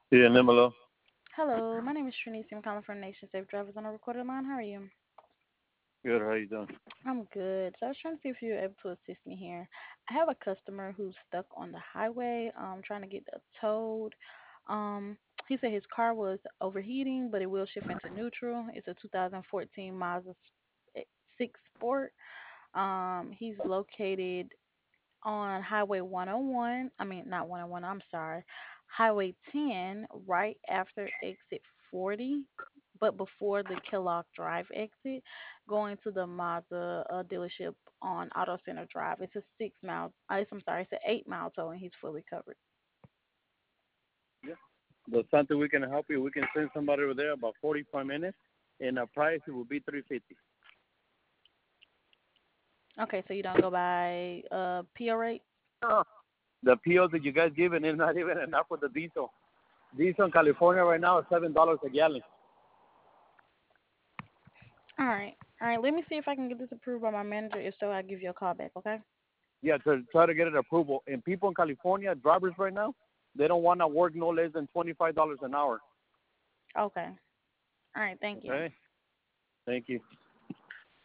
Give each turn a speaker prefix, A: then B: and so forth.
A: Yeah, Nimalo.
B: Hello, my name is Trinice. I'm calling from Nation Safe Drivers on a recorded line. How are you?
A: Good. How you doing?
B: I'm good. So I was trying to see if you're able to assist me here. I have a customer who's stuck on the highway, trying to get towed. Um, he said his car was overheating, but it will shift into neutral. It's a 2014 Mazda 6 Sport. He's located on Highway 101. I mean, not 101, I'm sorry. Highway 10, right after exit 40, but before the Kellogg Drive exit, going to the Mazda dealership on Auto Center Drive. It's a 6 mile, I'm sorry, it's an 8 mile tow, and he's fully covered.
A: Yeah. There's something we can help you. We can send somebody over there about 45 minutes, and the price it will be 350.
B: Okay, so you don't go by PO rate?
A: Oh. The PO that you guys given is not even enough for the diesel. Diesel in California right now is $7 a gallon.
B: All right. All right, let me see if I can get this approved by my manager. If so, I'll give you a call back, okay?
A: Yeah, to try to get it approval. And people in California, drivers right now, they don't want to work no less than $25 an hour.
B: Okay. All right, thank you.
A: Okay. Thank you.